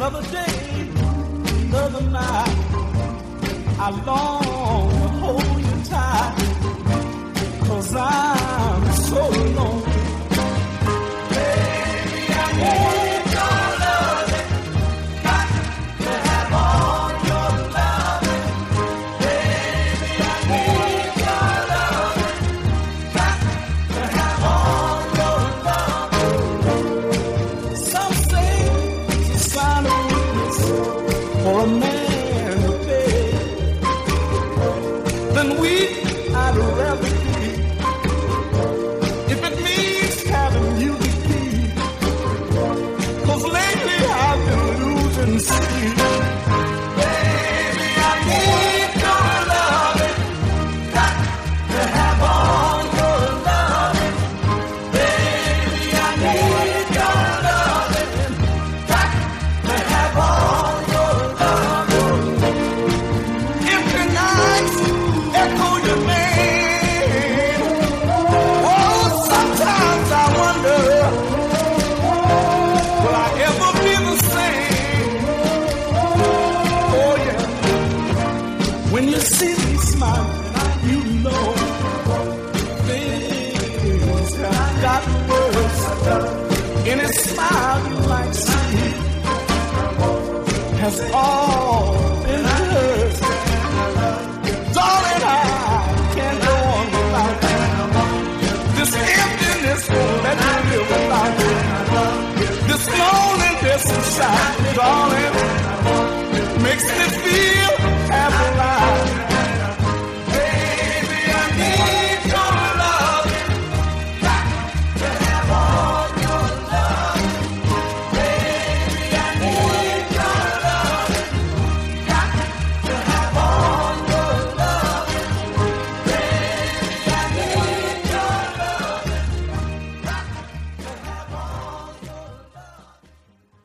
Another day, another night, I long to hold you tight, 'cause I'm so lonely. Baby, I need your loving, got to have all your loving. Baby, I need your loving, got to have all your loving. Some say it's a sign of weakness for a man to beg. Then weak, I'd rather be. If it means having you to keep, 'cause lately I've been losing sleep. Baby, I need your loving, got to have all your loving. Baby, I need your loving, got to have all your loving. Empty nights echo your name. Oh, sometimes I wonder, will I ever be the same? Oh yeah, when you see me smiling, you know things have gotten worse. Any smile you might see has all